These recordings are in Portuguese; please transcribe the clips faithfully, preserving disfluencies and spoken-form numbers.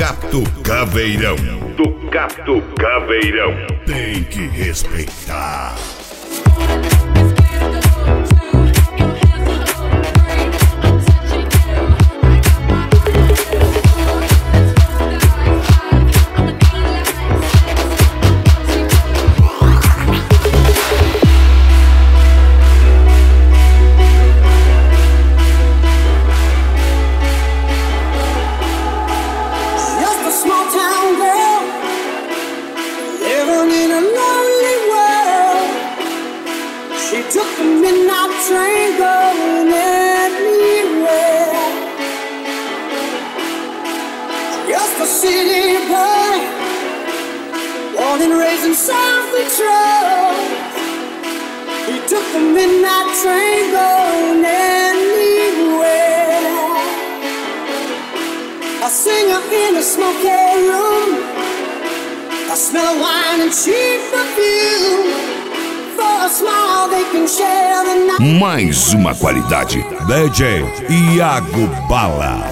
Capto Caveirão. Do Capto Caveirão. Tem que respeitar. Took the midnight train going anywhere. Just a city boy, born and raised in South Detroit. He took the midnight train going anywhere. A singer in a smoky room, I smell of wine and cheap perfume. Mais uma qualidade. D J Iago Bala.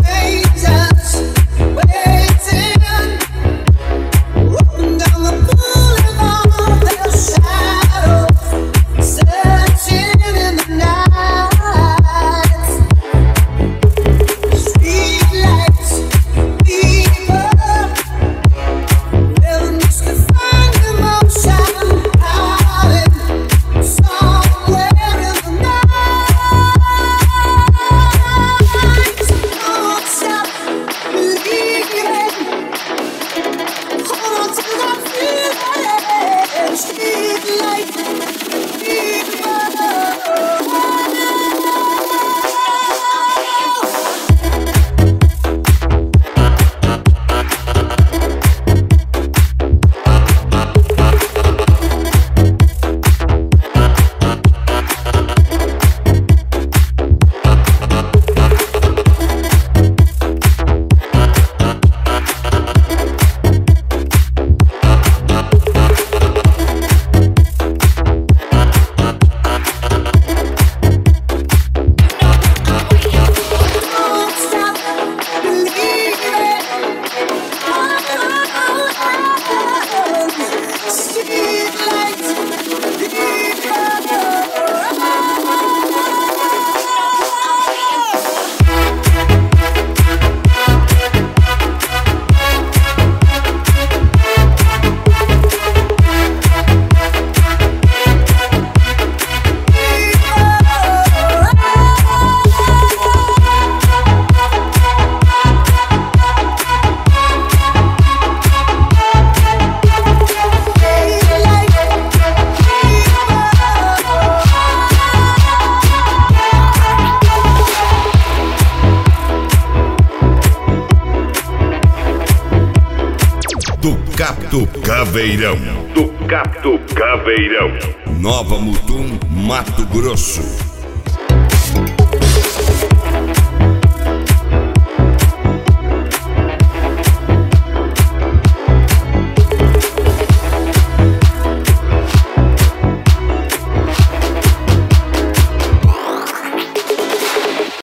Do Capto Caveirão. Do Capto Caveirão. Nova Mutum, Mato Grosso.